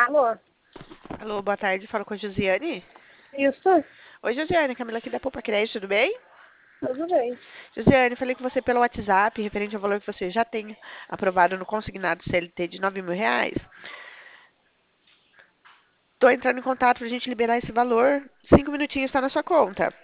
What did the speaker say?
Alô? Alô, boa tarde. Falo com a Josiane. Isso? Oi, Josiane. Camila aqui da Poupa Crédito, tudo bem? Tudo bem. Josiane, falei com você pelo WhatsApp, referente ao valor que você já tem aprovado no consignado CLT de R$ 9.000. Tô entrando em contato pra gente liberar esse valor. 5 minutinhos está na sua conta.